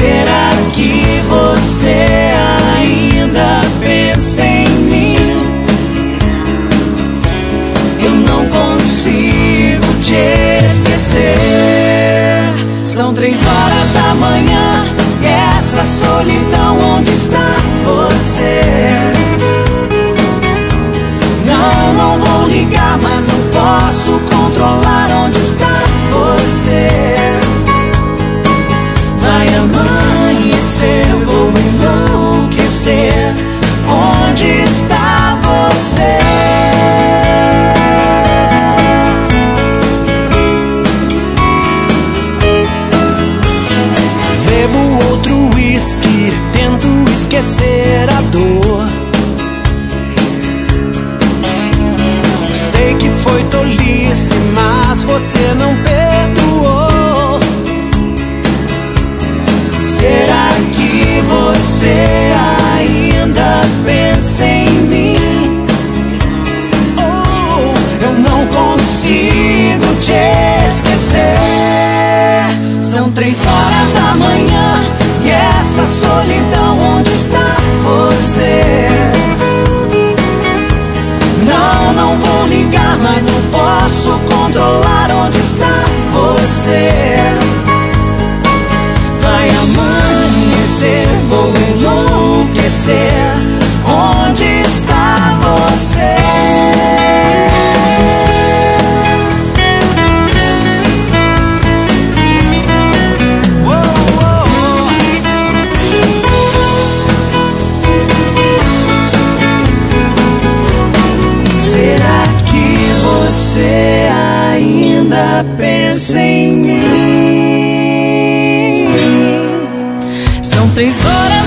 Será que você ainda pensa em mim? Eu não consigo te esquecer. São 3 horas da manhã e essa solidão, onde está você? Não vou ligar, mas não posso controlar onde está você. Vai amanhecer, vou enlouquecer. Onde está você? Bebo outro whisky, tento esquecer a dor. Sei que foi tolice, mas você não perdoou. Será que você ainda pensa em mim? Oh, eu não consigo te esquecer. São 3 horas da manhã e essa solidão, onde está você? Não vou ligar, mas não posso controlar onde está você. Vai amanhecer, vou enlouquecer. Onde está você? Será que você ainda pensa em mim? São 3 horas